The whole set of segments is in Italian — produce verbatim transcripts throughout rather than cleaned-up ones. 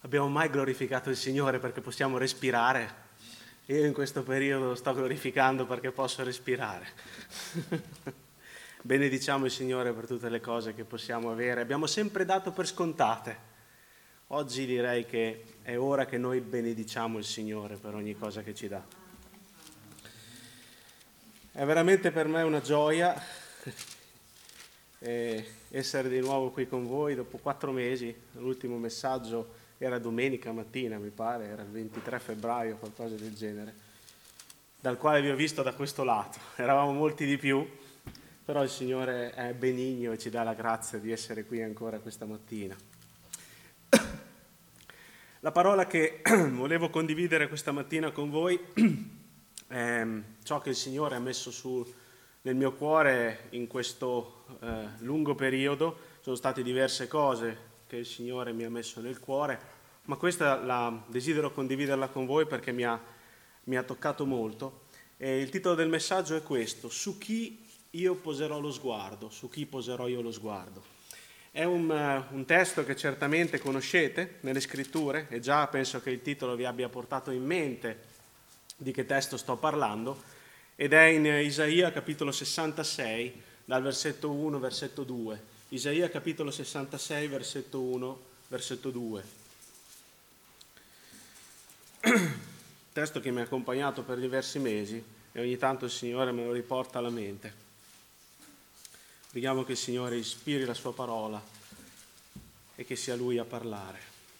Abbiamo mai glorificato il Signore perché possiamo respirare? Io in questo periodo sto glorificando perché posso respirare. Benediciamo il Signore per tutte le cose che possiamo avere. Abbiamo sempre dato per scontate. Oggi direi che è ora che noi benediciamo il Signore per ogni cosa che ci dà. È veramente per me una gioia essere di nuovo qui con voi dopo quattro mesi. L'ultimo messaggio era domenica mattina, mi pare, era il ventitré febbraio, qualcosa del genere, dal quale vi ho visto da questo lato. Eravamo molti di più, però il Signore è benigno e ci dà la grazia di essere qui ancora questa mattina. La parola che volevo condividere questa mattina con voi è ciò che il Signore ha messo su nel mio cuore in questo eh, lungo periodo. Sono state diverse cose che il Signore mi ha messo nel cuore, ma questa la desidero condividerla con voi perché mi ha, mi ha toccato molto. E il titolo del messaggio è questo: su chi io poserò lo sguardo, su chi poserò io lo sguardo. È un, uh, un testo che certamente conoscete nelle scritture e già penso che il titolo vi abbia portato in mente di che testo sto parlando, ed è in Isaia capitolo sessantasei, dal versetto uno, versetto due. Isaia capitolo sessantasei, versetto uno, versetto due. Testo che mi ha accompagnato per diversi mesi e ogni tanto il Signore me lo riporta alla mente. Preghiamo che il Signore ispiri la sua parola e che sia Lui a parlare.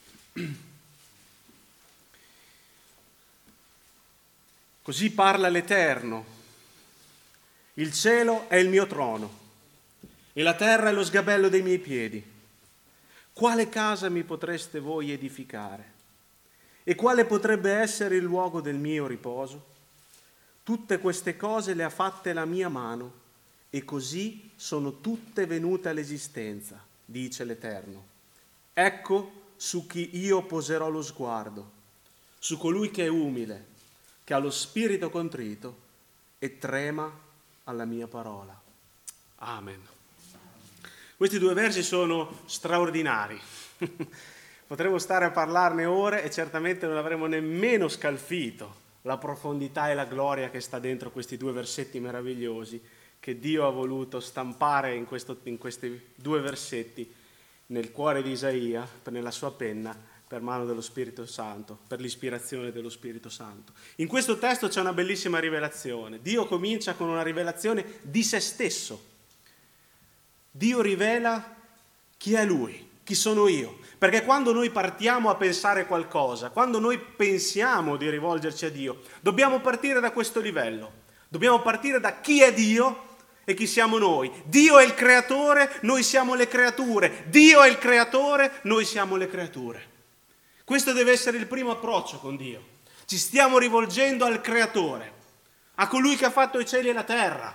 Così parla l'Eterno: il cielo è il mio trono e la terra è lo sgabello dei miei piedi. Quale casa mi potreste voi edificare? E quale potrebbe essere il luogo del mio riposo? Tutte queste cose le ha fatte la mia mano, e così sono tutte venute all'esistenza, dice l'Eterno. Ecco su chi io poserò lo sguardo, su colui che è umile, che ha lo spirito contrito e trema alla mia parola. Amen. Questi due versi sono straordinari. Potremmo stare a parlarne ore e certamente non avremmo nemmeno scalfito la profondità e la gloria che sta dentro questi due versetti meravigliosi che Dio ha voluto stampare in, questo, in questi due versetti nel cuore di Isaia, nella sua penna, per mano dello Spirito Santo, per l'ispirazione dello Spirito Santo. In questo testo c'è una bellissima rivelazione. Dio comincia con una rivelazione di se stesso. Dio rivela chi è Lui, chi sono io. Perché quando noi partiamo a pensare qualcosa, quando noi pensiamo di rivolgerci a Dio, dobbiamo partire da questo livello. Dobbiamo partire da chi è Dio e chi siamo noi. Dio è il creatore, noi siamo le creature. Dio è il creatore, noi siamo le creature. Questo deve essere il primo approccio con Dio. Ci stiamo rivolgendo al creatore, a colui che ha fatto i cieli e la terra.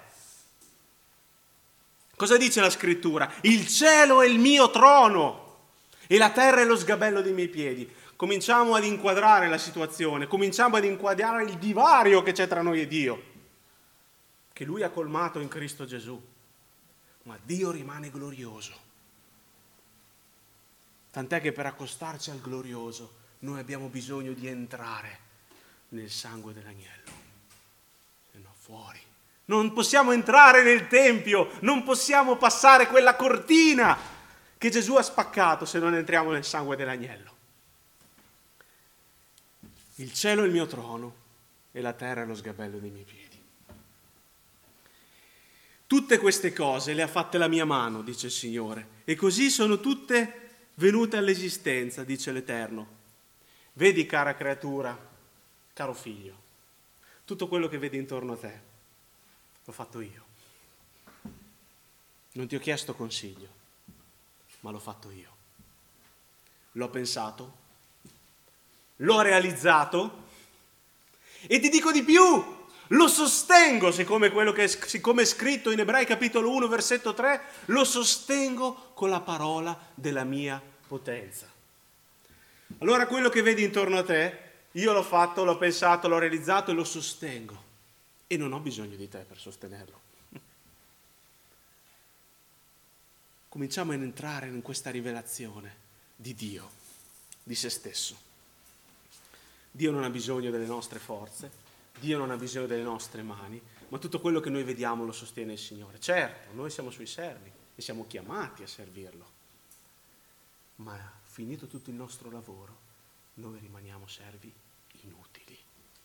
Cosa dice la scrittura? Il cielo è il mio trono e la terra è lo sgabello dei miei piedi. Cominciamo ad inquadrare la situazione, cominciamo ad inquadrare il divario che c'è tra noi e Dio, che Lui ha colmato in Cristo Gesù. Ma Dio rimane glorioso. Tant'è che per accostarci al glorioso noi abbiamo bisogno di entrare nel sangue dell'agnello, se no fuori. Non possiamo entrare nel Tempio, non possiamo passare quella cortina che Gesù ha spaccato se non entriamo nel sangue dell'agnello. Il cielo è il mio trono e la terra è lo sgabello dei miei piedi. Tutte queste cose le ha fatte la mia mano, dice il Signore, e così sono tutte venute all'esistenza, dice l'Eterno. Vedi, cara creatura, caro figlio, tutto quello che vedi intorno a te l'ho fatto io. Non ti ho chiesto consiglio, ma l'ho fatto io. L'ho pensato, l'ho realizzato e ti dico di più, lo sostengo, siccome quello che è, siccome è scritto in Ebrei capitolo uno versetto tre, lo sostengo con la parola della mia potenza. Allora quello che vedi intorno a te, io l'ho fatto, l'ho pensato, l'ho realizzato e lo sostengo. E non ho bisogno di te per sostenerlo. Cominciamo ad entrare in questa rivelazione di Dio. di se stesso. Dio non ha bisogno delle nostre forze, Dio non ha bisogno delle nostre mani, ma tutto quello che noi vediamo lo sostiene il Signore. Certo, noi siamo suoi servi e siamo chiamati a servirlo, ma finito tutto il nostro lavoro, noi rimaniamo servi inutili.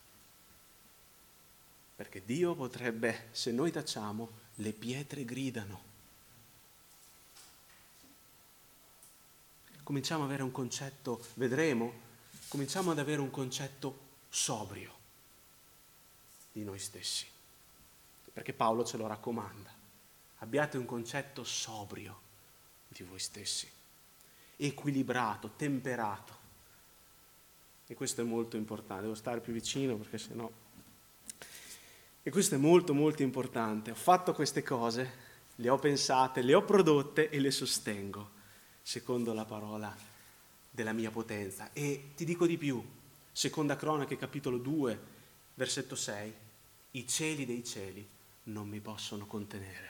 Perché Dio potrebbe, se noi tacciamo, le pietre gridano. Cominciamo ad avere un concetto, vedremo, cominciamo ad avere un concetto sobrio di noi stessi. Perché Paolo ce lo raccomanda. Abbiate un concetto sobrio di voi stessi, equilibrato, temperato. E questo è molto importante. Devo stare più vicino perché sennò... E questo è molto molto importante. Ho fatto queste cose, le ho pensate, le ho prodotte e le sostengo, secondo la parola della mia potenza. E ti dico di più, seconda Cronache capitolo due, versetto sei, i cieli dei cieli non mi possono contenere.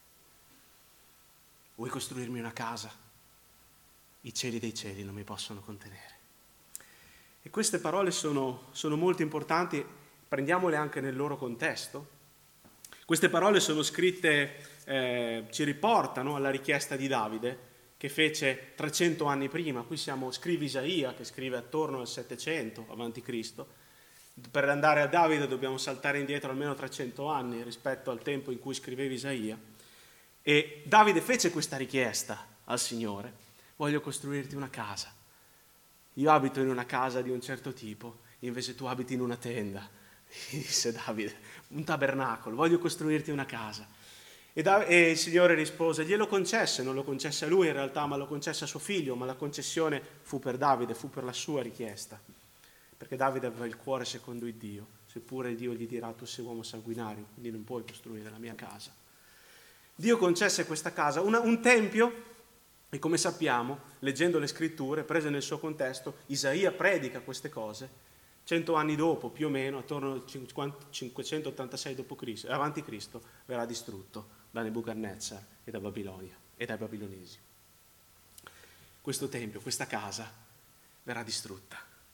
Vuoi costruirmi una casa? I cieli dei cieli non mi possono contenere. E queste parole sono, sono molto importanti, prendiamole anche nel loro contesto. Queste parole sono scritte, eh, ci riportano alla richiesta di Davide, che fece trecento anni prima. Qui siamo, scrive Isaia, che scrive attorno al settecento avanti Cristo. Per andare a Davide dobbiamo saltare indietro almeno trecento anni rispetto al tempo in cui scriveva Isaia. E Davide fece questa richiesta al Signore: voglio costruirti una casa. Io abito in una casa di un certo tipo, invece tu abiti in una tenda. Disse Davide, un tabernacolo, voglio costruirti una casa. E, da, e il Signore rispose, glielo concesse, non lo concesse a lui in realtà, ma lo concesse a suo figlio, ma la concessione fu per Davide, fu per la sua richiesta. Perché Davide aveva il cuore secondo il Dio, seppure il Dio gli dirà tu sei uomo sanguinario, quindi non puoi costruire la mia casa. Dio concesse questa casa, una, un tempio, e come sappiamo, leggendo le scritture, prese nel suo contesto, Isaia predica queste cose, cento anni dopo, più o meno, attorno al cinquecentottantasei dopo Cristo, avanti Cristo, verrà distrutto da Nebuchadnezzar e da Babilonia e dai babilonesi. Questo tempio, questa casa, verrà distrutta.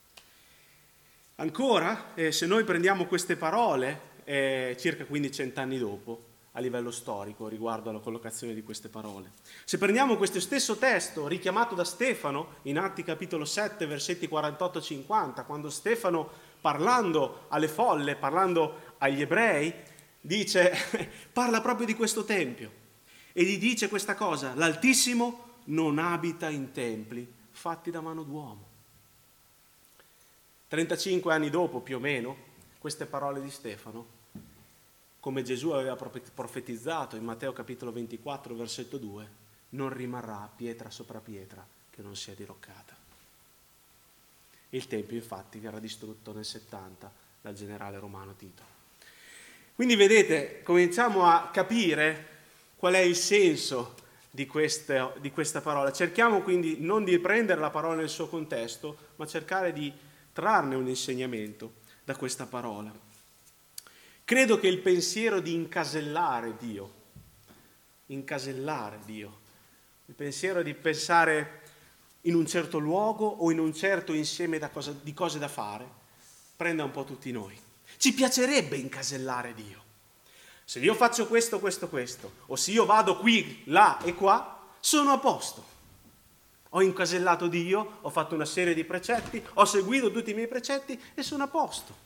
Ancora, eh, se noi prendiamo queste parole, eh, circa quindi cent'anni dopo, a livello storico, riguardo alla collocazione di queste parole. Se prendiamo questo stesso testo, richiamato da Stefano, in Atti capitolo sette, versetti quarantotto cinquanta, quando Stefano, parlando alle folle, parlando agli ebrei, dice, parla proprio di questo tempio, e gli dice questa cosa, l'Altissimo non abita in templi fatti da mano d'uomo. trentacinque anni dopo, più o meno, queste parole di Stefano, come Gesù aveva profetizzato in Matteo capitolo ventiquattro, versetto due, non rimarrà pietra sopra pietra che non sia diroccata. Il tempio infatti verrà distrutto nel settanta dal generale romano Tito. Quindi vedete, cominciamo a capire qual è il senso di, queste, di questa parola. Cerchiamo quindi non di prendere la parola nel suo contesto, ma cercare di trarne un insegnamento da questa parola. Credo che il pensiero di incasellare Dio, incasellare Dio, il pensiero di pensare in un certo luogo o in un certo insieme da cosa, di cose da fare, prenda un po' tutti noi. Ci piacerebbe incasellare Dio. Se io faccio questo, questo, questo, o se io vado qui, là e qua, sono a posto. Ho incasellato Dio, ho fatto una serie di precetti, ho seguito tutti i miei precetti e sono a posto.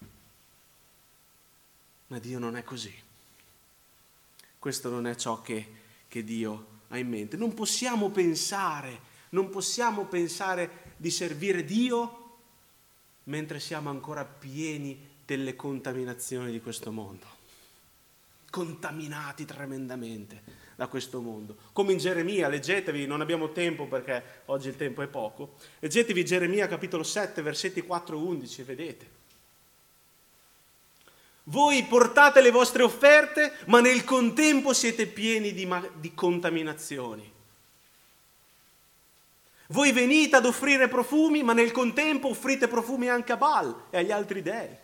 Ma Dio non è così. Questo non è ciò che, che Dio ha in mente. Non possiamo pensare, non possiamo pensare di servire Dio mentre siamo ancora pieni delle contaminazioni di questo mondo. Contaminati tremendamente da questo mondo. Come in Geremia, leggetevi, non abbiamo tempo perché oggi il tempo è poco, leggetevi Geremia capitolo sette, versetti quattro undici e vedete. Voi portate le vostre offerte, ma nel contempo siete pieni di, ma- di contaminazioni. Voi venite ad offrire profumi, ma nel contempo offrite profumi anche a Baal e agli altri dei.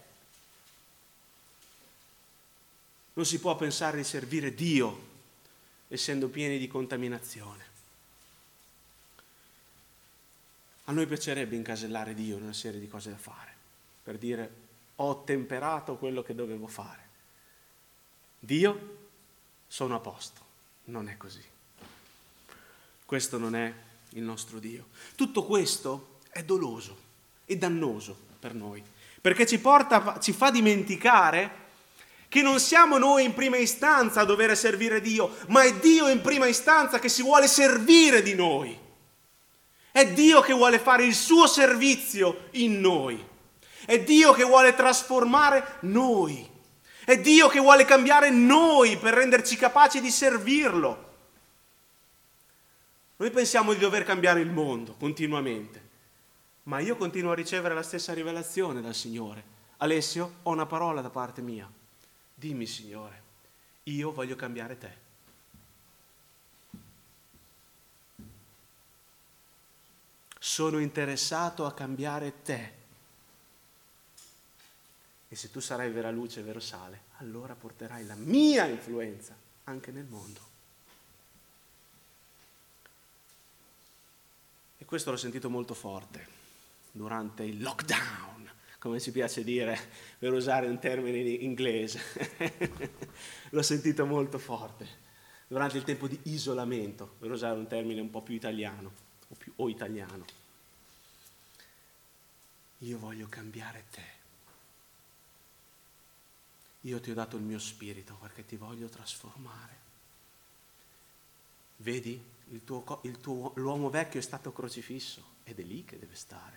Non si può pensare di servire Dio essendo pieni di contaminazione. A noi piacerebbe incasellare Dio in una serie di cose da fare, per dire ho ottemperato quello che dovevo fare. Dio, sono a posto. Non è così. Questo non è il nostro Dio. Tutto questo è doloso e dannoso per noi, perché ci porta, ci fa dimenticare che non siamo noi in prima istanza a dover servire Dio, ma è Dio in prima istanza che si vuole servire di noi. È Dio che vuole fare il suo servizio in noi. È Dio che vuole trasformare noi. È Dio che vuole cambiare noi per renderci capaci di servirlo. Noi pensiamo di dover cambiare il mondo continuamente, ma io continuo a ricevere la stessa rivelazione dal Signore. Alessio, ho una parola da parte mia. Dimmi, Signore, io voglio cambiare te. Sono interessato a cambiare te. E se tu sarai vera luce e vero sale, allora porterai la mia influenza anche nel mondo. E questo l'ho sentito molto forte durante il lockdown, come ci piace dire, per usare un termine inglese. L'ho sentito molto forte durante il tempo di isolamento, per usare un termine un po' più italiano o, più, o italiano. Io voglio cambiare te. Io ti ho dato il mio spirito perché ti voglio trasformare. Vedi, il tuo, il tuo, l'uomo vecchio è stato crocifisso ed è lì che deve stare.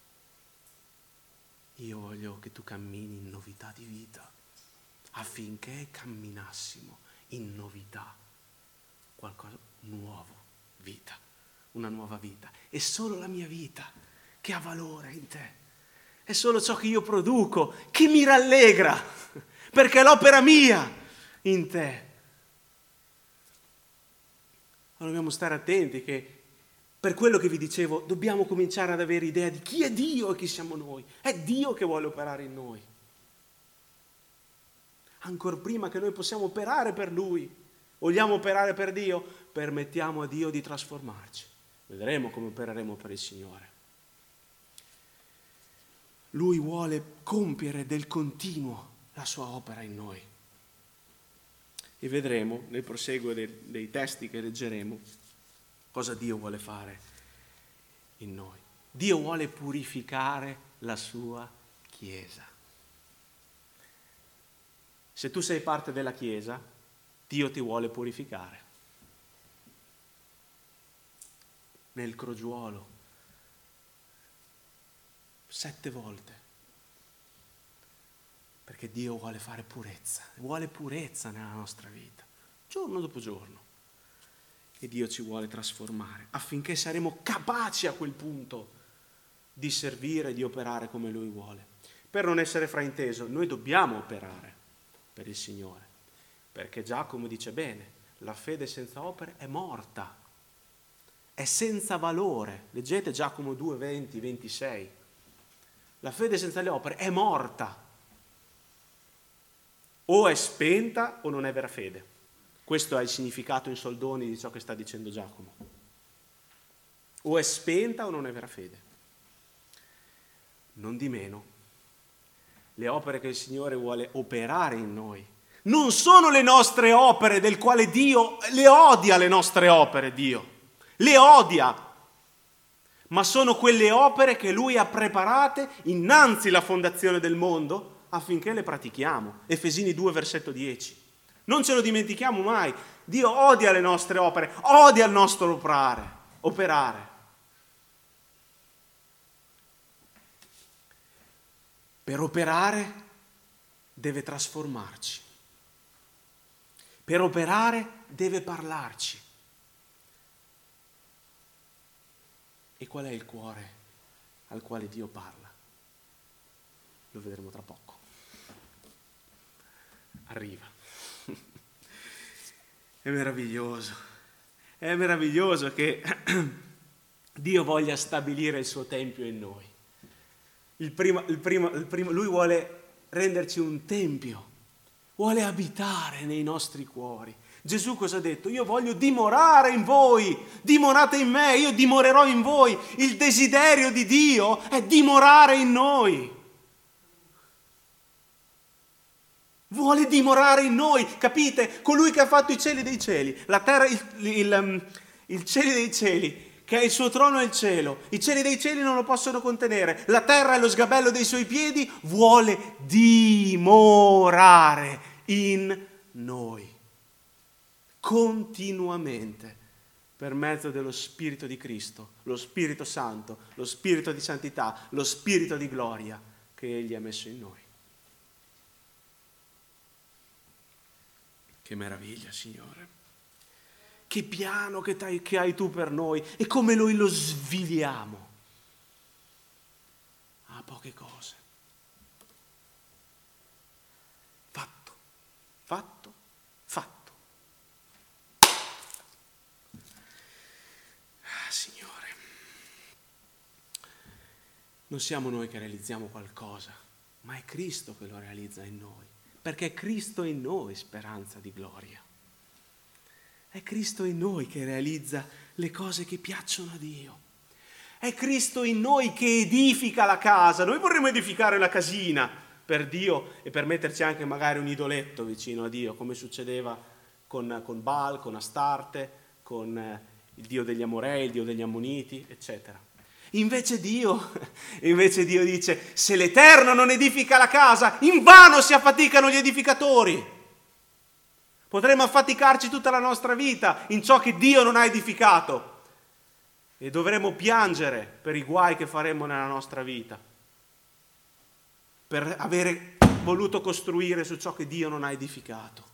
Io voglio che tu cammini in novità di vita, affinché camminassimo in novità, qualcosa nuovo, vita, una nuova vita. È solo la mia vita che ha valore in te. È solo ciò che io produco che mi rallegra, perché è l'opera mia in te. Allora dobbiamo stare attenti che, per quello che vi dicevo, dobbiamo cominciare ad avere idea di chi è Dio e chi siamo noi. È Dio che vuole operare in noi. Ancor prima che noi possiamo operare per Lui, vogliamo operare per Dio, permettiamo a Dio di trasformarci. Vedremo come opereremo per il Signore. Lui vuole compiere del continuo la sua opera in noi. E vedremo nel proseguo dei, dei testi che leggeremo cosa Dio vuole fare in noi. Dio vuole purificare la sua Chiesa. Se tu sei parte della Chiesa, Dio ti vuole purificare. Nel crogiuolo, sette volte. Perché Dio vuole fare purezza, vuole purezza nella nostra vita, giorno dopo giorno. E Dio ci vuole trasformare, affinché saremo capaci a quel punto di servire e di operare come Lui vuole. Per non essere frainteso, noi dobbiamo operare per il Signore, perché Giacomo dice bene, la fede senza opere è morta, è senza valore. Leggete Giacomo due, venti, ventisei. La fede senza le opere è morta. O è spenta o non è vera fede. Questo è il significato in soldoni di ciò che sta dicendo Giacomo. O è spenta o non è vera fede. Non di meno, le opere che il Signore vuole operare in noi non sono le nostre opere, del quale Dio le odia, le nostre opere, Dio le odia, ma sono quelle opere che Lui ha preparate innanzi alla fondazione del mondo affinché le pratichiamo. Efesini due, versetto dieci. Non ce lo dimentichiamo mai. Dio odia le nostre opere, odia il nostro operare. operare. Per operare deve trasformarci. Per operare deve parlarci. E qual è il cuore al quale Dio parla? Lo vedremo tra poco. Arriva. È meraviglioso. È meraviglioso che Dio voglia stabilire il suo tempio in noi. Il primo, il primo, il primo, lui vuole renderci un tempio, vuole abitare nei nostri cuori. Gesù cosa ha detto? Io voglio dimorare in voi, dimorate in me, io dimorerò in voi. Il desiderio di Dio è dimorare in noi. Vuole dimorare in noi, capite? Colui che ha fatto i cieli dei cieli, la terra, il, il, il cieli dei cieli, che è il suo trono e il cielo. I cieli dei cieli non lo possono contenere. La terra è lo sgabello dei suoi piedi, vuole dimorare in noi. Continuamente, per mezzo dello Spirito di Cristo, lo Spirito Santo, lo Spirito di santità, lo Spirito di gloria che Egli ha messo in noi. Che meraviglia, Signore. Che piano che, tai, che hai tu per noi e come noi lo sviliamo a poche cose. Fatto, fatto, fatto. Ah, Signore, non siamo noi che realizziamo qualcosa, ma è Cristo che lo realizza in noi. Perché è Cristo in noi speranza di gloria. È Cristo in noi che realizza le cose che piacciono a Dio. È Cristo in noi che edifica la casa. Noi vorremmo edificare la casina per Dio e per metterci anche magari un idoletto vicino a Dio, come succedeva con, con Baal, con Astarte, con eh, il Dio degli Amorei, il Dio degli Ammoniti, eccetera. Invece Dio, invece Dio dice, se l'Eterno non edifica la casa, invano si affaticano gli edificatori. Potremmo affaticarci tutta la nostra vita in ciò che Dio non ha edificato e dovremo piangere per i guai che faremo nella nostra vita, per avere voluto costruire su ciò che Dio non ha edificato.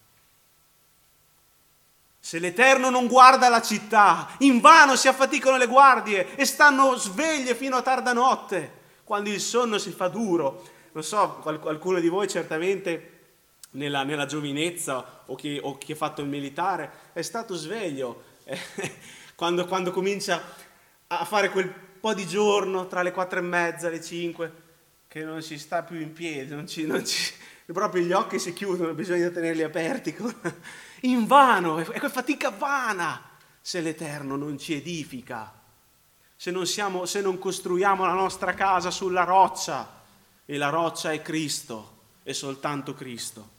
Se l'Eterno non guarda la città, invano si affaticano le guardie e stanno sveglie fino a tarda notte, quando il sonno si fa duro. Non so, qualcuno di voi certamente nella, nella giovinezza o chi, o chi ha fatto il militare è stato sveglio eh, quando, quando comincia a fare quel po' di giorno tra le quattro e mezza e le cinque che non si sta più in piedi, non ci, non ci, proprio gli occhi si chiudono, bisogna tenerli aperti. Invano, è fatica vana se l'Eterno non ci edifica, se non, siamo, se non costruiamo la nostra casa sulla roccia, e la roccia è Cristo, è soltanto Cristo.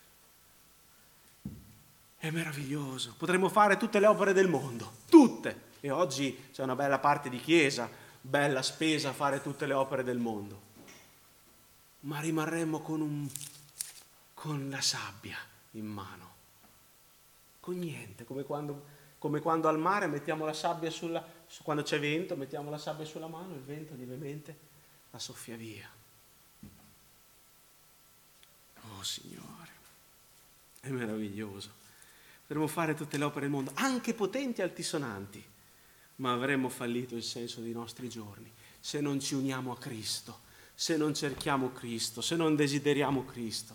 È meraviglioso, potremmo fare tutte le opere del mondo, tutte, e oggi c'è una bella parte di chiesa, bella spesa a fare tutte le opere del mondo, ma rimarremmo con, un, con la sabbia in mano. Con niente, come quando, come quando al mare mettiamo la sabbia sulla, quando c'è vento, mettiamo la sabbia sulla mano, il vento lievemente la soffia via. Oh Signore, è meraviglioso. Potremmo fare tutte le opere del mondo, anche potenti e altisonanti, ma avremmo fallito il senso dei nostri giorni se non ci uniamo a Cristo, se non cerchiamo Cristo, se non desideriamo Cristo.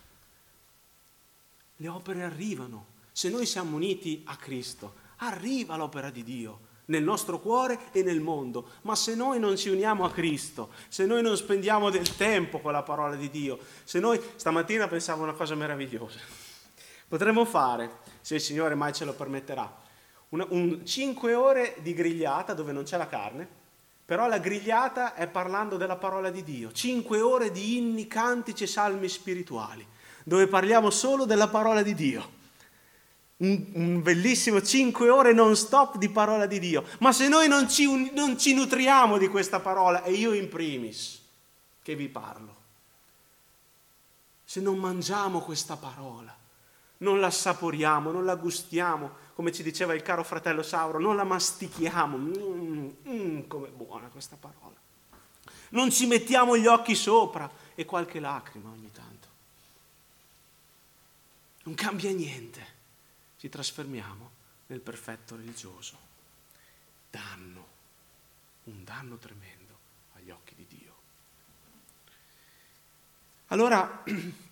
Le opere arrivano. Se noi siamo uniti a Cristo, arriva l'opera di Dio nel nostro cuore e nel mondo. Ma se noi non ci uniamo a Cristo, se noi non spendiamo del tempo con la parola di Dio, se noi, stamattina pensavo una cosa meravigliosa, potremmo fare, se il Signore mai ce lo permetterà, una, un cinque ore di grigliata dove non c'è la carne, però la grigliata è parlando della parola di Dio, cinque ore di inni, cantici e salmi spirituali, dove parliamo solo della parola di Dio. Un, un bellissimo cinque ore non stop di parola di Dio. Ma se noi non ci, non ci nutriamo di questa parola, e io in primis che vi parlo, se non mangiamo questa parola, non la assaporiamo, non la gustiamo, come ci diceva il caro fratello Sauro, non la mastichiamo, mm, mm, com'è buona questa parola, non ci mettiamo gli occhi sopra e qualche lacrima ogni tanto, non cambia niente. Ci trasformiamo nel perfetto religioso. Danno, un danno tremendo agli occhi di Dio. Allora,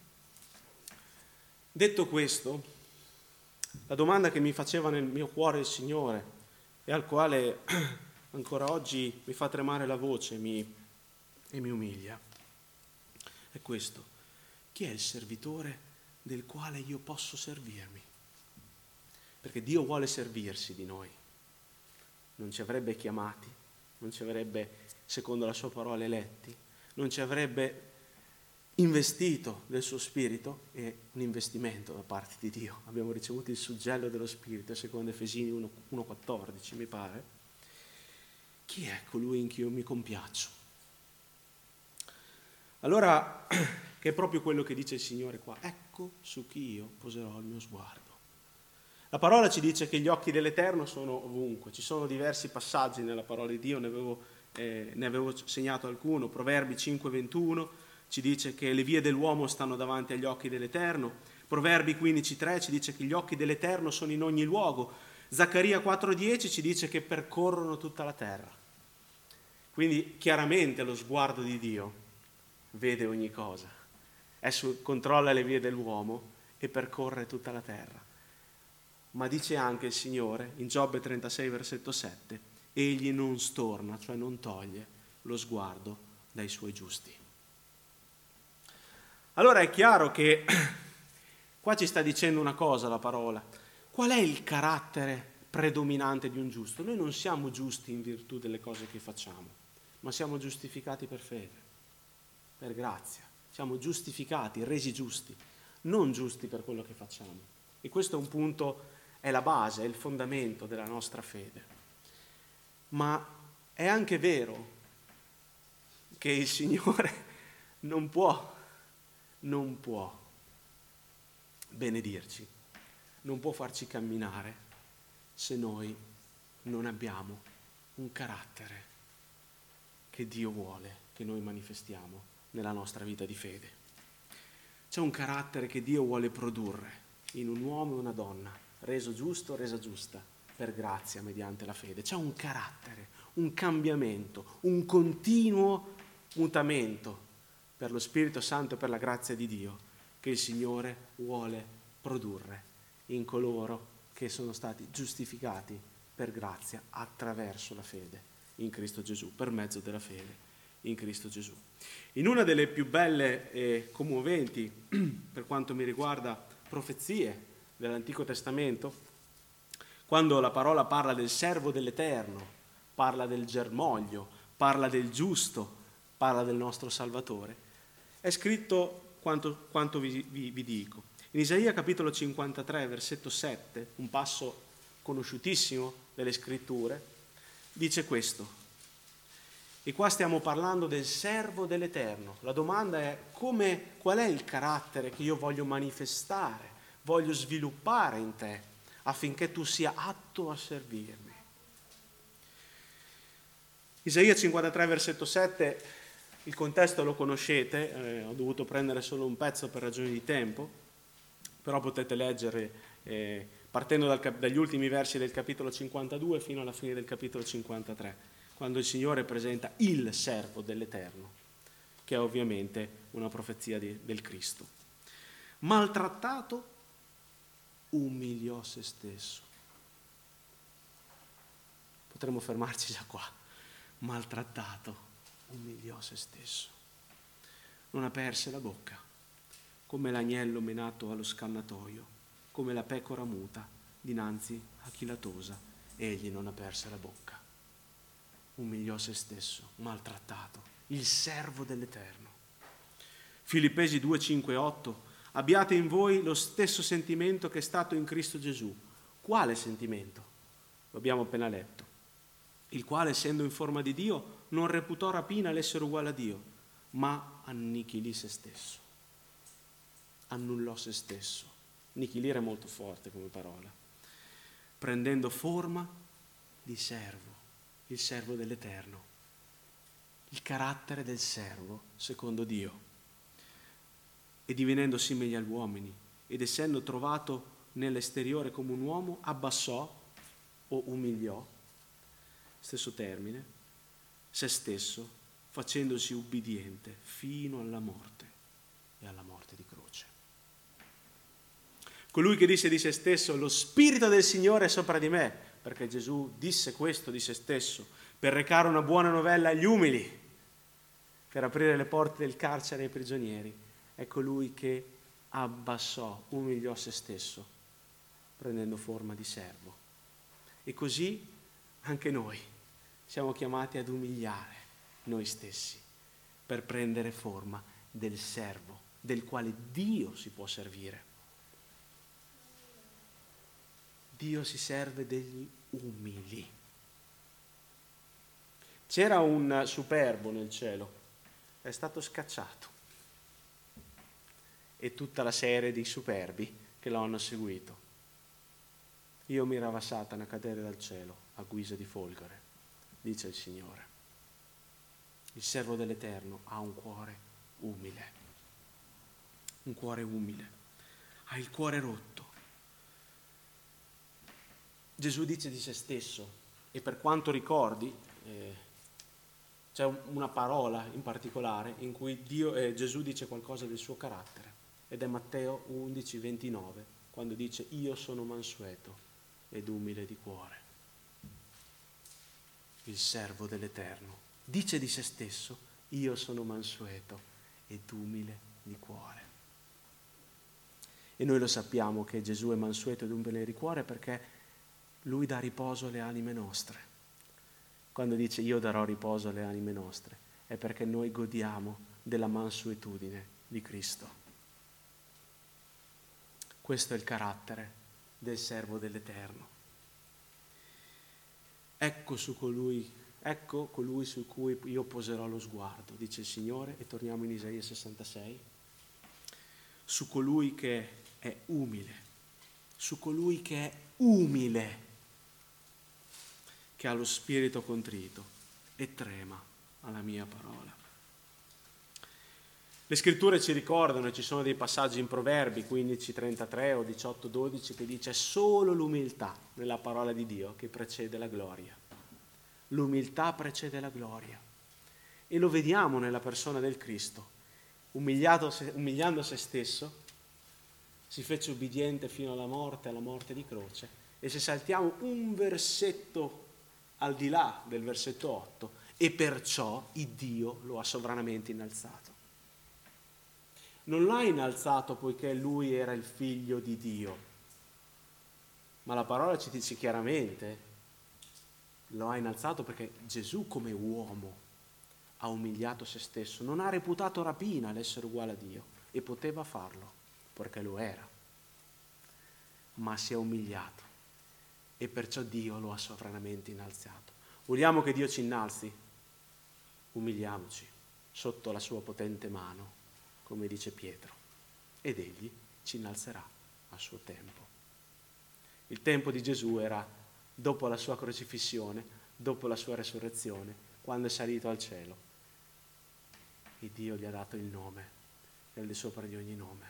detto questo, la domanda che mi faceva nel mio cuore il Signore e al quale ancora oggi mi fa tremare la voce mi, e mi umilia, è questo: chi è il servitore del quale io posso servirmi? perché Dio vuole servirsi di noi. Non ci avrebbe chiamati, non ci avrebbe, secondo la sua parola, eletti, non ci avrebbe investito del suo spirito, è un investimento da parte di Dio. Abbiamo ricevuto il suggello dello spirito, secondo Efesini uno quattordici, mi pare. Chi è colui in cui io mi compiaccio? Allora, che è proprio quello che dice il Signore qua, ecco su chi io poserò il mio sguardo. La parola ci dice che gli occhi dell'Eterno sono ovunque, ci sono diversi passaggi nella parola di Dio, ne avevo, eh, ne avevo segnato alcuno. Proverbi cinque ventuno ci dice che le vie dell'uomo stanno davanti agli occhi dell'Eterno, Proverbi quindici tre ci dice che gli occhi dell'Eterno sono in ogni luogo, Zaccaria quattro dieci ci dice che percorrono tutta la terra. Quindi chiaramente lo sguardo di Dio vede ogni cosa, è su, controlla le vie dell'uomo e percorre tutta la terra. Ma dice anche il Signore, in Giobbe trentasei versetto sette, egli non storna, cioè non toglie lo sguardo dai suoi giusti. Allora è chiaro che qua ci sta dicendo una cosa la parola. Qual è il carattere predominante di un giusto? Noi non siamo giusti in virtù delle cose che facciamo, ma siamo giustificati per fede, per grazia. Siamo giustificati, resi giusti, non giusti per quello che facciamo. E questo è un punto, è la base, è il fondamento della nostra fede. Ma è anche vero che il Signore non può, non può benedirci, non può farci camminare se noi non abbiamo un carattere che Dio vuole che noi manifestiamo nella nostra vita di fede. C'è un carattere che Dio vuole produrre in un uomo e una donna, reso giusto, resa giusta, per grazia mediante la fede. C'è un carattere, un cambiamento, un continuo mutamento per lo Spirito Santo e per la grazia di Dio che il Signore vuole produrre in coloro che sono stati giustificati per grazia attraverso la fede in Cristo Gesù, per mezzo della fede in Cristo Gesù. In una delle più belle e commoventi, per quanto mi riguarda, profezie dell'Antico Testamento, quando la parola parla del servo dell'Eterno, parla del germoglio, parla del giusto, parla del nostro Salvatore, è scritto quanto, quanto vi, vi, vi dico. In Isaia capitolo cinquantatré, versetto sette, un passo conosciutissimo delle Scritture, dice questo. E qua stiamo parlando del servo dell'Eterno. La domanda è come, qual è il carattere che io voglio manifestare, voglio sviluppare in te affinché tu sia atto a servirmi. Isaia cinquantatré, versetto sette, il contesto lo conoscete, eh, ho dovuto prendere solo un pezzo per ragioni di tempo, però potete leggere eh, partendo dal, dagli ultimi versi del capitolo cinquantadue fino alla fine del capitolo cinquantatré. Quando il Signore presenta il servo dell'Eterno, che è ovviamente una profezia di, del Cristo. Maltrattato, umiliò se stesso. Potremmo fermarci già qua. Maltrattato, umiliò se stesso. Non aperse la bocca, come l'agnello menato allo scannatoio, come la pecora muta dinanzi a chi la tosa, egli non aperse la bocca. Umiliò se stesso, maltrattato, il servo dell'Eterno. Filippesi due, cinque, otto, abbiate in voi lo stesso sentimento che è stato in Cristo Gesù. Quale sentimento? Lo abbiamo appena letto. Il quale, essendo in forma di Dio, non reputò rapina l'essere uguale a Dio, ma annichilì se stesso. Annullò se stesso. Annichilire è molto forte come parola. Prendendo forma di servo. Il servo dell'Eterno, il carattere del servo secondo Dio, e divenendo simile agli uomini, ed essendo trovato nell'esteriore come un uomo, abbassò o umiliò, stesso termine, se stesso, facendosi ubbidiente fino alla morte e alla morte di croce. Colui che disse di se stesso, lo Spirito del Signore è sopra di me, perché Gesù disse questo di se stesso, per recare una buona novella agli umili, per aprire le porte del carcere ai prigionieri, è colui che abbassò, umiliò se stesso, prendendo forma di servo. E così anche noi siamo chiamati ad umiliare noi stessi per prendere forma del servo, del quale Dio si può servire. Dio si serve degli umili. C'era un superbo nel cielo, è stato scacciato, e tutta la serie di superbi che lo hanno seguito. Io mirava Satana a cadere dal cielo a guisa di folgore, dice il Signore. Il servo dell'Eterno ha un cuore umile, un cuore umile, ha il cuore rotto. Gesù dice di se stesso, e per quanto ricordi, eh, c'è una parola in particolare in cui Dio, eh, Gesù dice qualcosa del suo carattere, ed è Matteo undici ventinove, quando dice: io sono mansueto ed umile di cuore. Il servo dell'Eterno dice di se stesso: io sono mansueto ed umile di cuore. E noi lo sappiamo che Gesù è mansueto ed umile di cuore perché Lui dà riposo alle anime nostre. Quando dice io darò riposo alle anime nostre, è perché noi godiamo della mansuetudine di Cristo. Questo è il carattere del servo dell'Eterno. Ecco su colui, ecco colui su cui io poserò lo sguardo, dice il Signore, e torniamo in Isaia sessantasei. Su colui che è umile, su colui che è umile, che ha lo spirito contrito e trema alla mia parola. Le scritture ci ricordano, e ci sono dei passaggi in Proverbi quindici trentatré o diciotto dodici che dice: solo l'umiltà nella parola di Dio che precede la gloria. L'umiltà precede la gloria. E lo vediamo nella persona del Cristo. Umiliato, umiliando se stesso, si fece ubbidiente fino alla morte, alla morte di croce. E se saltiamo un versetto al di là del versetto otto, e perciò il Dio lo ha sovranamente innalzato. Non l'ha innalzato poiché lui era il figlio di Dio, ma la parola ci dice chiaramente: lo ha innalzato perché Gesù come uomo ha umiliato se stesso, non ha reputato rapina l'essere uguale a Dio, e poteva farlo perché lo era, ma si è umiliato. E perciò Dio lo ha sovranamente innalzato. Vogliamo che Dio ci innalzi? Umiliamoci sotto la sua potente mano, come dice Pietro, ed Egli ci innalzerà a suo tempo. Il tempo di Gesù era dopo la sua crocifissione, dopo la sua resurrezione, quando è salito al cielo. E Dio gli ha dato il nome, che è al di sopra di ogni nome.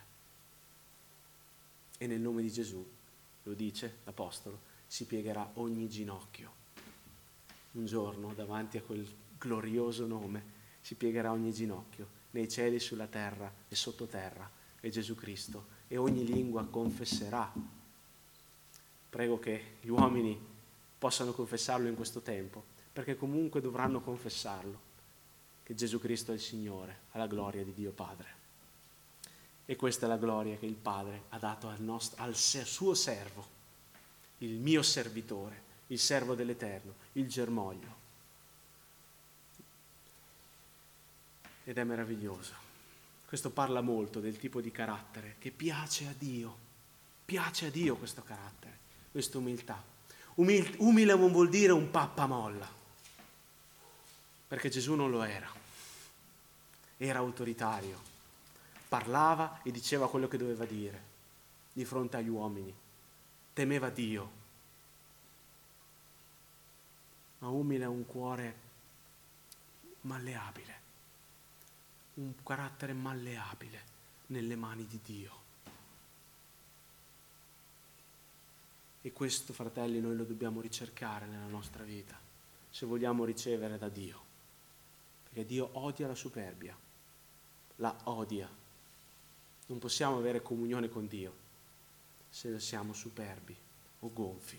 E nel nome di Gesù, lo dice l'Apostolo, si piegherà ogni ginocchio. Un giorno, davanti a quel glorioso nome, si piegherà ogni ginocchio, nei cieli, sulla terra e sottoterra, è Gesù Cristo, e ogni lingua confesserà. Prego che gli uomini possano confessarlo in questo tempo, perché comunque dovranno confessarlo, che Gesù Cristo è il Signore, alla gloria di Dio Padre. E questa è la gloria che il Padre ha dato al, nostro, al suo servo, il mio servitore, il servo dell'Eterno, il germoglio. Ed è meraviglioso. Questo parla molto del tipo di carattere che piace a Dio. Piace a Dio questo carattere, questa umiltà. Umil- umile non vuol dire un pappamolla, perché Gesù non lo era. Era autoritario. Parlava e diceva quello che doveva dire di fronte agli uomini. Temeva Dio, ma umile ha un cuore malleabile, un carattere malleabile nelle mani di Dio. E questo, fratelli, noi lo dobbiamo ricercare nella nostra vita, se vogliamo ricevere da Dio, perché Dio odia la superbia, la odia. Non possiamo avere comunione con Dio se siamo superbi o gonfi.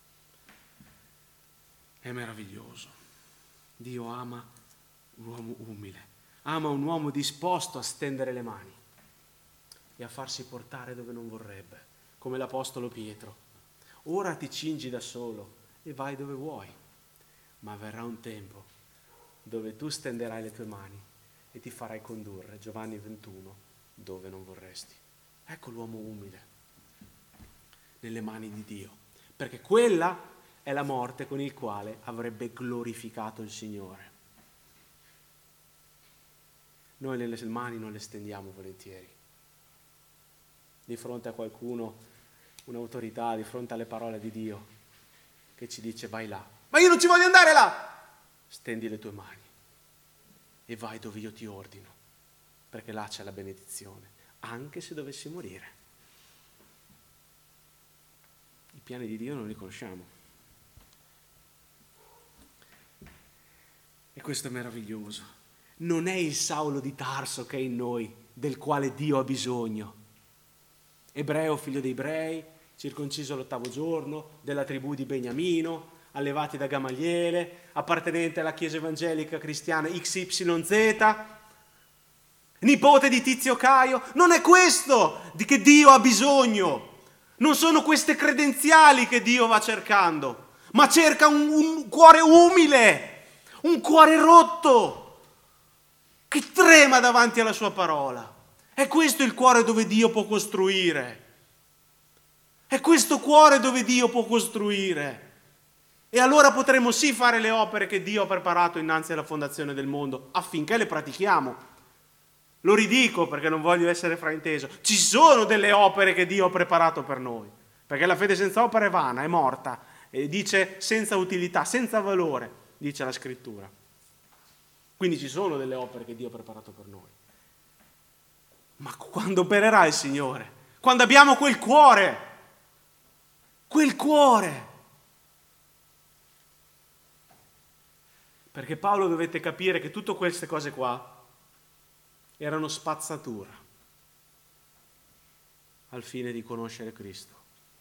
È meraviglioso. Dio ama un uomo umile, ama un uomo disposto a stendere le mani e a farsi portare dove non vorrebbe, come l'Apostolo Pietro. Ora ti cingi da solo e vai dove vuoi, ma verrà un tempo dove tu stenderai le tue mani e ti farai condurre, Giovanni ventuno, dove non vorresti. Ecco l'uomo umile nelle mani di Dio, perché quella è la morte con il quale avrebbe glorificato il Signore. Noi le mani non le stendiamo volentieri. Di fronte a qualcuno, un'autorità, di fronte alle parole di Dio, che ci dice vai là. Ma io non ci voglio andare là! Stendi le tue mani e vai dove io ti ordino, perché là c'è la benedizione, anche se dovessi morire. I piani di Dio non li conosciamo. E questo è meraviglioso. Non è il Saulo di Tarso che è in noi, del quale Dio ha bisogno. Ebreo, figlio dei ebrei, circonciso l'ottavo giorno, della tribù di Beniamino, allevati da Gamaliele, appartenente alla chiesa evangelica cristiana X Y Z, nipote di Tizio Caio. Non è questo di che Dio ha bisogno. Non sono queste credenziali che Dio va cercando, ma cerca un, un cuore umile, un cuore rotto, che trema davanti alla sua parola. È questo il cuore dove Dio può costruire. È questo cuore dove Dio può costruire. E allora potremo sì fare le opere che Dio ha preparato innanzi alla fondazione del mondo, affinché le pratichiamo. Lo ridico perché non voglio essere frainteso. Ci sono delle opere che Dio ha preparato per noi, perché la fede senza opera è vana, è morta, e dice senza utilità, senza valore, dice la Scrittura. Quindi ci sono delle opere che Dio ha preparato per noi. Ma quando opererà il Signore? Quando abbiamo quel cuore, quel cuore. Perché Paolo, dovete capire che tutte queste cose qua erano spazzatura al fine di conoscere Cristo.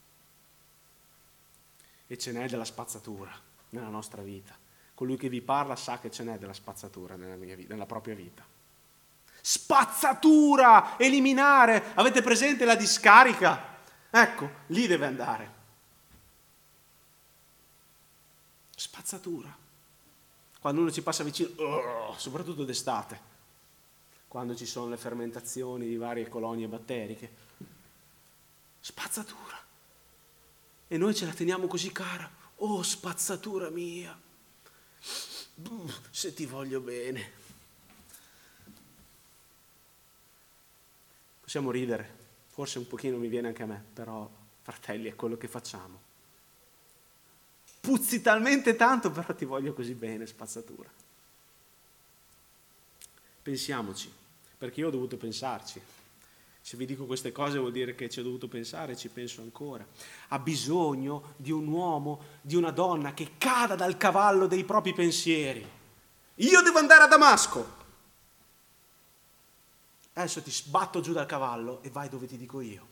E ce n'è della spazzatura nella nostra vita. Colui che vi parla sa che ce n'è della spazzatura nella mia vita, nella propria vita. Spazzatura, eliminare. Avete presente la discarica? Ecco, lì deve andare. Spazzatura. Quando uno ci passa vicino, oh, soprattutto d'estate, quando ci sono le fermentazioni di varie colonie batteriche. Spazzatura. E noi ce la teniamo così cara. Oh, spazzatura mia. Se ti voglio bene. Possiamo ridere, forse un pochino mi viene anche a me, però, fratelli, è quello che facciamo. Puzzi talmente tanto, però ti voglio così bene, spazzatura. Pensiamoci, perché io ho dovuto pensarci. Se vi dico queste cose vuol dire che ci ho dovuto pensare e ci penso ancora. Ha bisogno di un uomo, di una donna che cada dal cavallo dei propri pensieri. Io devo andare a Damasco. Adesso ti sbatto giù dal cavallo e vai dove ti dico io.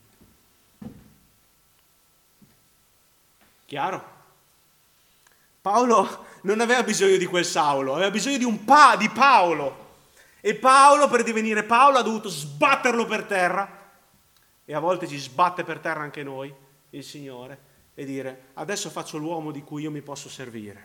Chiaro? Paolo non aveva bisogno di quel Saulo, aveva bisogno di un pa, di Paolo. E Paolo, per divenire Paolo, ha dovuto sbatterlo per terra. E a volte ci sbatte per terra anche noi, il Signore, e dire: adesso faccio l'uomo di cui io mi posso servire.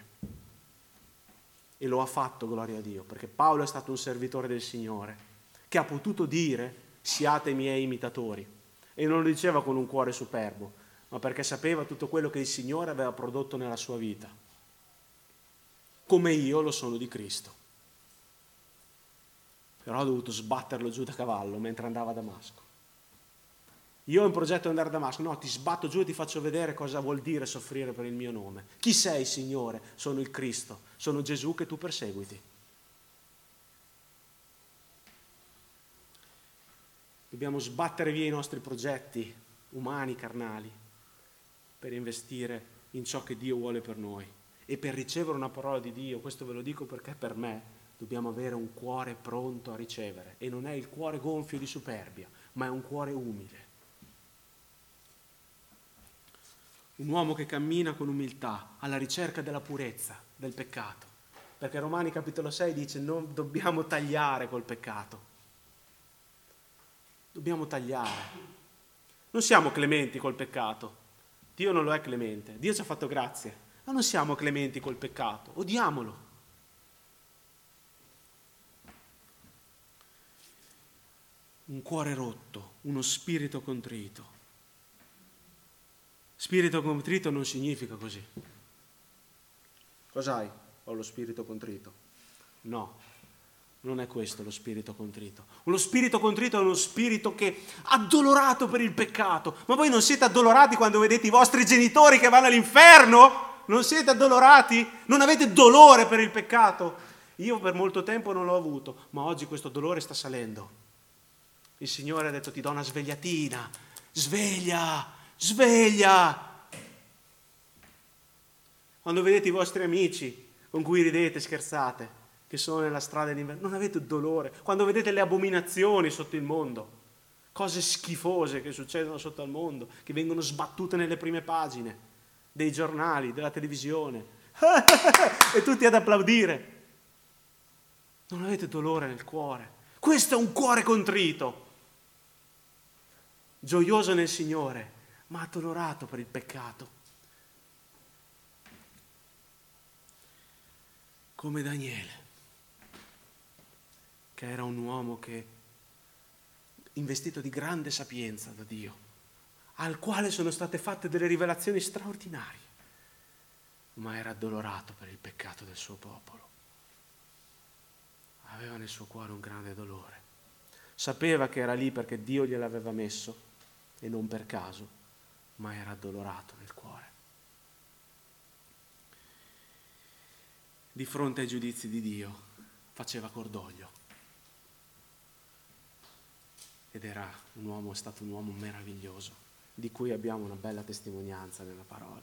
E lo ha fatto, gloria a Dio, perché Paolo è stato un servitore del Signore, che ha potuto dire: siate i miei imitatori. E non lo diceva con un cuore superbo, ma perché sapeva tutto quello che il Signore aveva prodotto nella sua vita, come io lo sono di Cristo. Però ha dovuto sbatterlo giù da cavallo mentre andava a Damasco. Io ho un progetto di andare a Damasco. No, ti sbatto giù e ti faccio vedere cosa vuol dire soffrire per il mio nome. Chi sei, Signore? Sono il Cristo, sono Gesù che tu perseguiti. Dobbiamo sbattere via i nostri progetti umani, carnali, per investire in ciò che Dio vuole per noi. E per ricevere una parola di Dio, questo ve lo dico perché per me, dobbiamo avere un cuore pronto a ricevere. E non è il cuore gonfio di superbia, ma è un cuore umile. Un uomo che cammina con umiltà, alla ricerca della purezza, del peccato. Perché Romani capitolo sei dice: non dobbiamo tagliare col peccato. Dobbiamo tagliare. Non siamo clementi col peccato, Dio non lo è clemente, Dio ci ha fatto grazie, ma non siamo clementi col peccato, odiamolo. Un cuore rotto, uno spirito contrito. Spirito contrito non significa così. Cos'hai? Ho lo spirito contrito. No, non è questo lo spirito contrito. Lo spirito contrito è uno spirito che è addolorato per il peccato. Ma voi non siete addolorati quando vedete i vostri genitori che vanno all'inferno? Non siete addolorati? Non avete dolore per il peccato? Io per molto tempo non l'ho avuto, ma oggi questo dolore sta salendo. Il Signore ha detto: ti do una svegliatina, sveglia, sveglia. Quando vedete i vostri amici con cui ridete, scherzate, che sono nella strada d'inverno, non avete dolore. Quando vedete le abominazioni sotto il mondo, cose schifose che succedono sotto al mondo, che vengono sbattute nelle prime pagine dei giornali, della televisione, e tutti ad applaudire, non avete dolore nel cuore. Questo è un cuore contrito, gioioso nel Signore, ma addolorato per il peccato. Come Daniele, che era un uomo che, investito di grande sapienza da Dio, al quale sono state fatte delle rivelazioni straordinarie, ma era addolorato per il peccato del suo popolo. Aveva nel suo cuore un grande dolore. Sapeva che era lì perché Dio gliel'aveva messo e non per caso, ma era addolorato nel cuore. Di fronte ai giudizi di Dio faceva cordoglio. Ed era un uomo, è stato un uomo meraviglioso, di cui abbiamo una bella testimonianza nella parola.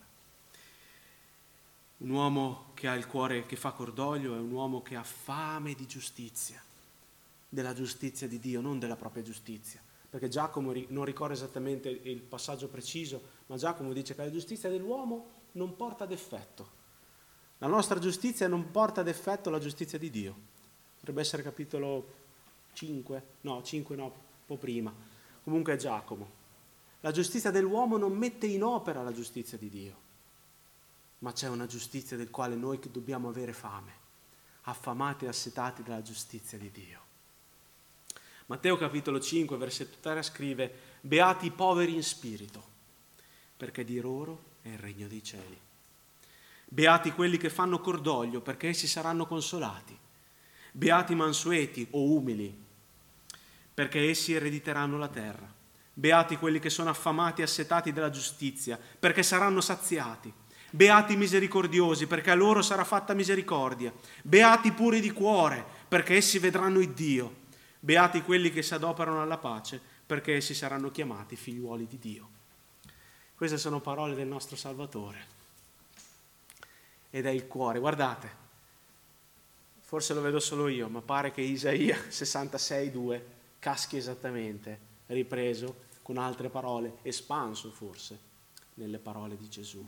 Un uomo che ha il cuore che fa cordoglio è un uomo che ha fame di giustizia, della giustizia di Dio, non della propria giustizia. Perché Giacomo, non ricordo esattamente il passaggio preciso, ma Giacomo dice che la giustizia dell'uomo non porta ad effetto. La nostra giustizia non porta ad effetto la giustizia di Dio. Dovrebbe essere capitolo cinque, no, cinque no, un po' prima. Comunque è Giacomo. La giustizia dell'uomo non mette in opera la giustizia di Dio, ma c'è una giustizia del quale noi dobbiamo avere fame, affamati e assetati dalla giustizia di Dio. Matteo capitolo cinque, versetto tre scrive: beati i poveri in spirito, perché di loro è il regno dei cieli. Beati quelli che fanno cordoglio, perché essi saranno consolati. Beati i mansueti o umili, perché essi erediteranno la terra. Beati quelli che sono affamati e assetati della giustizia, perché saranno saziati. Beati i misericordiosi, perché a loro sarà fatta misericordia. Beati i puri di cuore, perché essi vedranno il Dio. Beati quelli che si adoperano alla pace, perché essi saranno chiamati figliuoli di Dio. Queste sono parole del nostro Salvatore. Ed è il cuore. Guardate, forse lo vedo solo io, ma pare che Isaia sessantasei due caschi esattamente, ripreso con altre parole, espanso forse nelle parole di Gesù.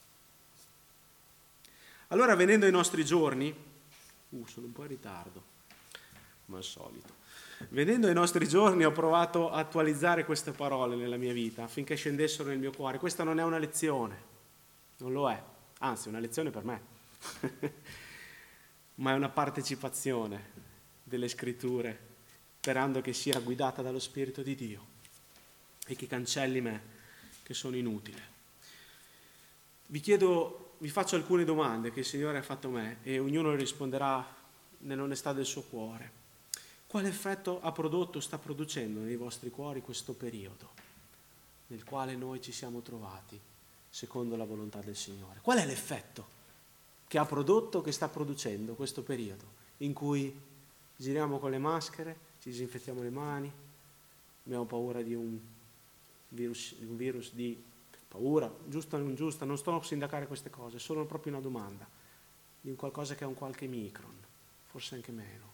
Allora, venendo ai nostri giorni, uh, sono un po' in ritardo, come al solito. Venendo ai nostri giorni ho provato a attualizzare queste parole nella mia vita affinché scendessero nel mio cuore. Questa non è una lezione, non lo è, anzi è una lezione per me, ma è una partecipazione delle scritture, sperando che sia guidata dallo Spirito di Dio e che cancelli me, che sono inutile. Vi chiedo, vi faccio alcune domande che il Signore ha fatto a me e ognuno risponderà nell'onestà del suo cuore. Quale effetto ha prodotto, sta producendo nei vostri cuori questo periodo nel quale noi ci siamo trovati secondo la volontà del Signore? Qual è l'effetto che ha prodotto, che sta producendo questo periodo in cui giriamo con le maschere, ci disinfettiamo le mani, abbiamo paura di un virus, un virus di paura, giusta o non giusta, non sto a sindacare queste cose, è solo proprio una domanda di un qualcosa che ha un qualche micron, forse anche meno.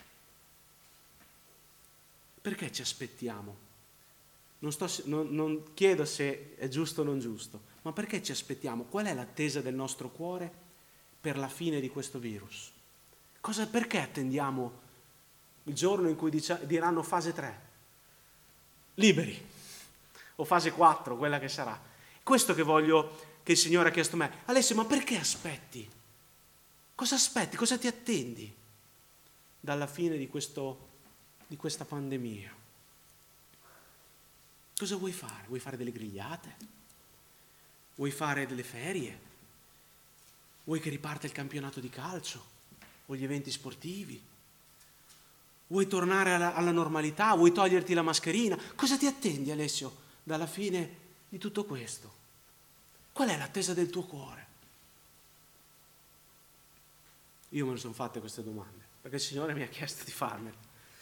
Perché ci aspettiamo? Non, sto, non, non chiedo se è giusto o non giusto, ma perché ci aspettiamo? Qual è l'attesa del nostro cuore per la fine di questo virus? Cosa, perché attendiamo il giorno in cui dicia, diranno fase tre? Liberi. O fase quattro, quella che sarà. Questo che voglio, che il Signore ha chiesto a me. Alessio, ma perché aspetti? Cosa aspetti? Cosa ti attendi dalla fine di, questo, di questa pandemia? Cosa vuoi fare? Vuoi fare delle grigliate? Vuoi fare delle ferie? Vuoi che riparte il campionato di calcio? O gli eventi sportivi? Vuoi tornare alla, alla normalità? Vuoi toglierti la mascherina? Cosa ti attendi, Alessio, dalla fine di tutto questo? Qual è l'attesa del tuo cuore? Io me ne sono fatte queste domande, perché il Signore mi ha chiesto di farmele.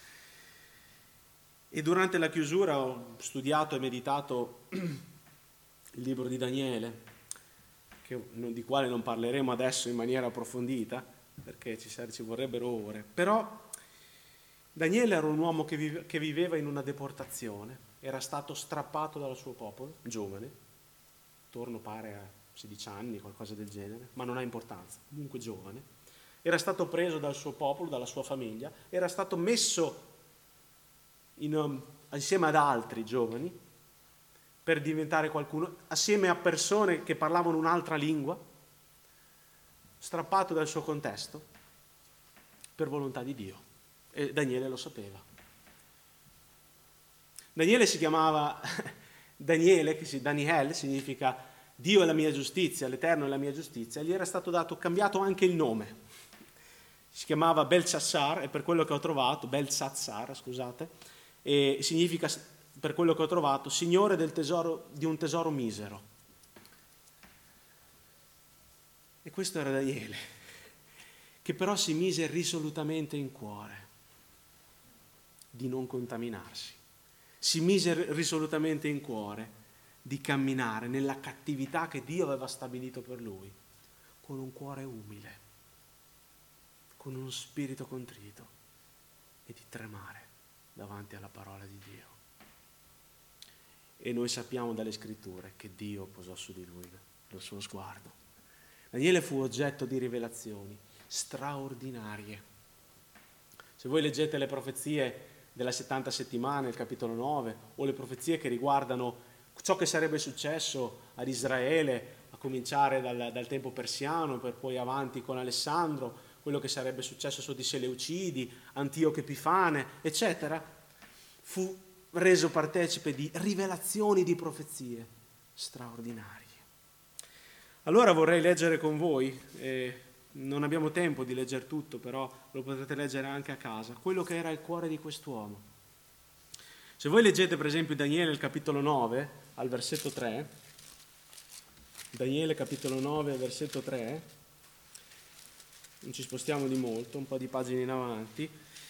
E durante la chiusura ho studiato e meditato il libro di Daniele, che, di quale non parleremo adesso in maniera approfondita, perché ci, ci vorrebbero ore. Però Daniele era un uomo che, vive, che viveva in una deportazione, era stato strappato dal suo popolo, giovane, intorno pare a sedici anni, qualcosa del genere, ma non ha importanza, comunque giovane. Era stato preso dal suo popolo, dalla sua famiglia, era stato messo in, um, assieme ad altri giovani per diventare qualcuno, assieme a persone che parlavano un'altra lingua, strappato dal suo contesto per volontà di Dio. E Daniele lo sapeva. Daniele si chiamava Daniele, che si, Daniel significa Dio è la mia giustizia, l'Eterno è la mia giustizia, e gli era stato dato, cambiato anche il nome. Si chiamava Belsazzar, e per quello che ho trovato, Belsazzar, scusate, e significa, per quello che ho trovato, signore del tesoro, di un tesoro misero. E questo era Daniele, che però si mise risolutamente in cuore di non contaminarsi. Si mise risolutamente in cuore di camminare nella cattività che Dio aveva stabilito per lui, con un cuore umile, con uno spirito contrito e di tremare davanti alla parola di Dio. E noi sappiamo dalle scritture che Dio posò su di lui il suo sguardo. Daniele fu oggetto di rivelazioni straordinarie. Se voi leggete le profezie della settanta settimane, il capitolo nove, o le profezie che riguardano ciò che sarebbe successo ad Israele, a cominciare dal, dal tempo persiano, per poi avanti con Alessandro, quello che sarebbe successo sotto i Seleucidi, Antioco Epifane, eccetera, fu reso partecipe di rivelazioni di profezie straordinarie. Allora vorrei leggere con voi, eh, non abbiamo tempo di leggere tutto, però lo potrete leggere anche a casa, quello che era il cuore di quest'uomo. Se voi leggete per esempio Daniele il capitolo nove al versetto tre, Daniele capitolo nove al versetto tre, non ci spostiamo di molto, un po' di pagine in avanti,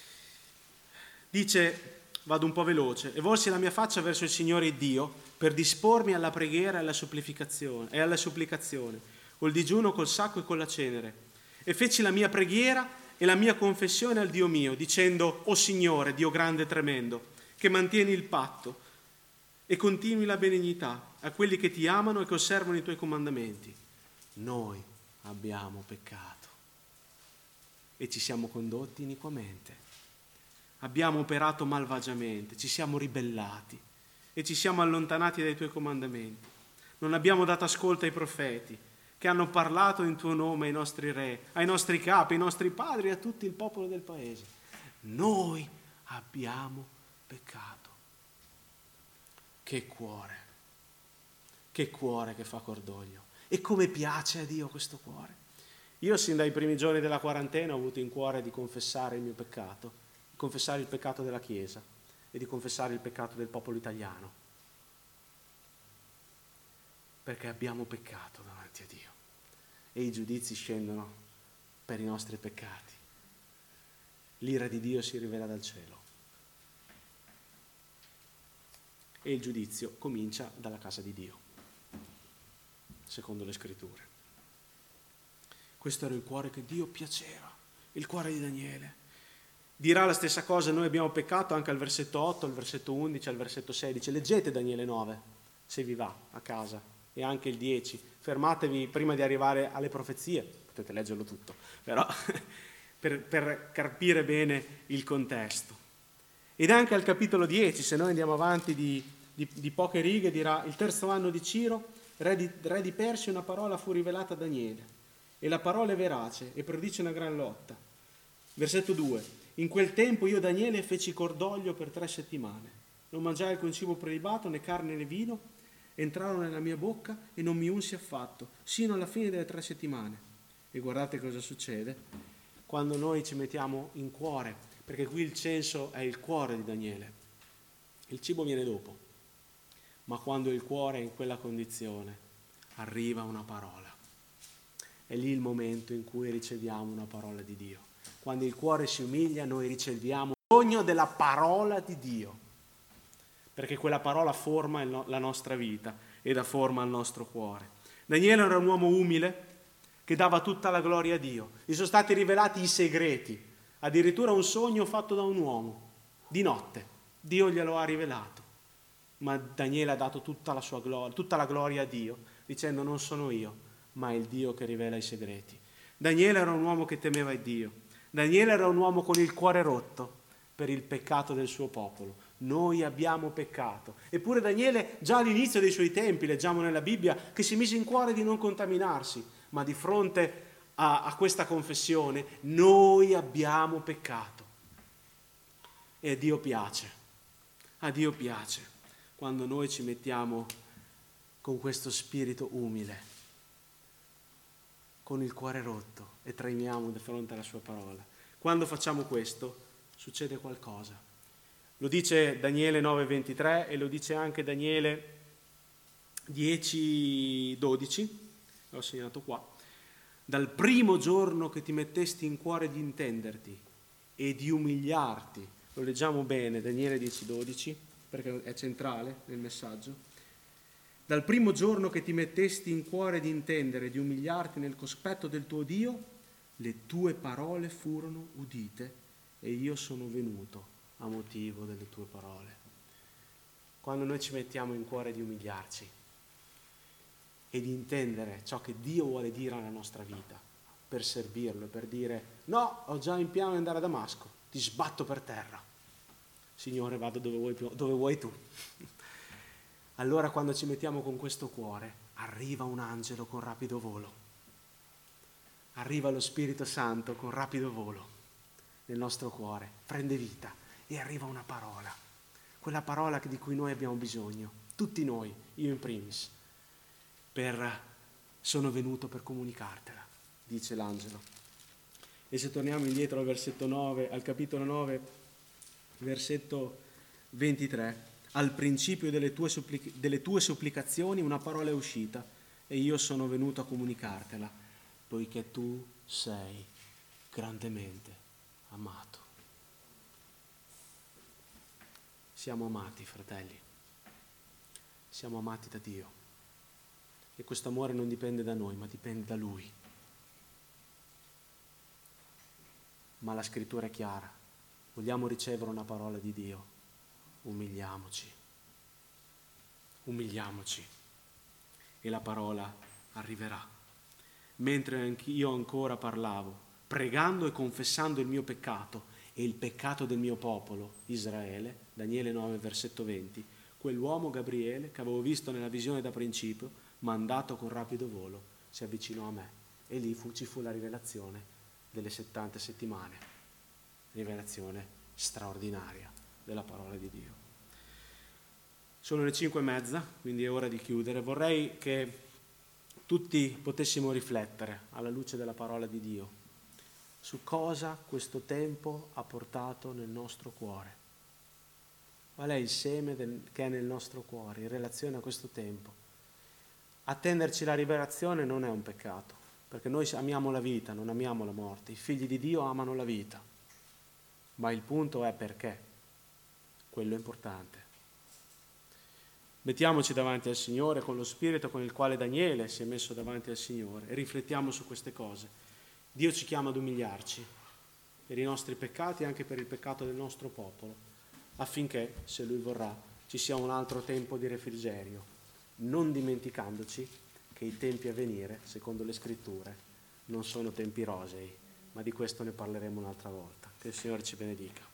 dice, vado un po' veloce, e volsi la mia faccia verso il Signore Dio per dispormi alla preghiera e alla supplicazione, e alla supplicazione, col digiuno, col sacco e con la cenere, e feci la mia preghiera e la mia confessione al Dio mio, dicendo, o Signore, Dio grande e tremendo, che mantieni il patto e continui la benignità a quelli che ti amano e che osservano i tuoi comandamenti. Noi abbiamo peccato e ci siamo condotti iniquamente. Abbiamo operato malvagiamente, ci siamo ribellati e ci siamo allontanati dai tuoi comandamenti. Non abbiamo dato ascolto ai profeti che hanno parlato in tuo nome ai nostri re, ai nostri capi, ai nostri padri e a tutto il popolo del paese. Noi abbiamo peccato. Che cuore, che cuore che fa cordoglio. E come piace a Dio questo cuore. Io sin dai primi giorni della quarantena ho avuto in cuore di confessare il mio peccato, di confessare il peccato della Chiesa e di confessare il peccato del popolo italiano. Perché abbiamo peccato davanti a Dio e i giudizi scendono per i nostri peccati. L'ira di Dio si rivela dal cielo. E il giudizio comincia dalla casa di Dio, secondo le scritture. Questo era il cuore che Dio piaceva, il cuore di Daniele. Dirà la stessa cosa, noi abbiamo peccato, anche al versetto otto, al versetto undici, al versetto sedici. Leggete Daniele nove, se vi va, a casa, e anche il dieci. Fermatevi prima di arrivare alle profezie, potete leggerlo tutto, però per, per capire bene il contesto. Ed anche al capitolo dieci, se noi andiamo avanti di, di, di poche righe, dirà: il terzo anno di Ciro, re di, re di Persia, una parola fu rivelata a Daniele, e la parola è verace e predice una gran lotta. Versetto due. In quel tempo io, Daniele, feci cordoglio per tre settimane. Non mangiai alcun cibo prelibato, né carne né vino, entrarono nella mia bocca e non mi unsi affatto, sino alla fine delle tre settimane. E guardate cosa succede quando noi ci mettiamo in cuore, perché qui il censo è il cuore di Daniele. Il cibo viene dopo, ma quando il cuore è in quella condizione, arriva una parola. È lì il momento in cui riceviamo una parola di Dio. Quando il cuore si umilia, noi riceviamo bisogno della parola di Dio, perché quella parola forma il no- la nostra vita e dà forma al nostro cuore. Daniele era un uomo umile che dava tutta la gloria a Dio. Gli sono stati rivelati i segreti, addirittura un sogno fatto da un uomo, di notte. Dio glielo ha rivelato, ma Daniele ha dato tutta la sua gloria, tutta la gloria a Dio, dicendo: non sono io, ma è il Dio che rivela i segreti. Daniele era un uomo che temeva il Dio. Daniele era un uomo con il cuore rotto per il peccato del suo popolo. Noi abbiamo peccato. Eppure Daniele, già all'inizio dei suoi tempi, leggiamo nella Bibbia, che si mise in cuore di non contaminarsi, ma di fronte a, a questa confessione, noi abbiamo peccato. E a Dio piace. A Dio piace quando noi ci mettiamo con questo spirito umile, con il cuore rotto e tremiamo di fronte alla sua parola. Quando facciamo questo succede qualcosa. Lo dice Daniele nove ventitré e lo dice anche Daniele dieci dodici, l'ho segnato qua. Dal primo giorno che ti mettesti in cuore di intenderti e di umiliarti, lo leggiamo bene, Daniele dieci dodici, perché è centrale nel messaggio. Dal primo giorno che ti mettesti in cuore di intendere e di umiliarti nel cospetto del tuo Dio, le tue parole furono udite e io sono venuto a motivo delle tue parole. Quando noi ci mettiamo in cuore di umiliarci e di intendere ciò che Dio vuole dire alla nostra vita, per servirlo, per dire: no, ho già in piano di andare a Damasco, ti sbatto per terra. Signore, vado dove vuoi, dove vuoi tu. Allora, quando ci mettiamo con questo cuore, arriva un angelo con rapido volo. Arriva lo Spirito Santo con rapido volo nel nostro cuore, prende vita e arriva una parola. Quella parola di cui noi abbiamo bisogno, tutti noi, io in primis, per sono venuto per comunicartela, dice l'angelo. E se torniamo indietro al versetto nove, al capitolo nove, versetto ventitré, al principio delle tue, supplic- delle tue supplicazioni una parola è uscita e io sono venuto a comunicartela, poiché tu sei grandemente amato. Siamo amati, fratelli, siamo amati da Dio e questo amore non dipende da noi, ma dipende da Lui. Ma la scrittura è chiara: vogliamo ricevere una parola di Dio? Umiliamoci, umiliamoci e la parola arriverà. Mentre io ancora parlavo, pregando e confessando il mio peccato e il peccato del mio popolo, Israele, Daniele nove, versetto venti, quell'uomo Gabriele, che avevo visto nella visione da principio, mandato con rapido volo, si avvicinò a me e lì fu, ci fu la rivelazione delle settanta settimane, rivelazione straordinaria della parola di Dio. Sono le cinque e mezza, quindi è ora di chiudere. Vorrei che tutti potessimo riflettere alla luce della parola di Dio su cosa questo tempo ha portato nel nostro cuore. Qual è il seme del, che è nel nostro cuore in relazione a questo tempo? Attenderci la rivelazione non è un peccato, perché noi amiamo la vita, non amiamo la morte. I figli di Dio amano la vita, ma il punto è perché. Quello è importante. Mettiamoci davanti al Signore con lo spirito con il quale Daniele si è messo davanti al Signore e riflettiamo su queste cose. Dio ci chiama ad umiliarci per i nostri peccati e anche per il peccato del nostro popolo, affinché, se Lui vorrà, ci sia un altro tempo di refrigerio, non dimenticandoci che i tempi a venire, secondo le Scritture, non sono tempi rosei, ma di questo ne parleremo un'altra volta. Che il Signore ci benedica.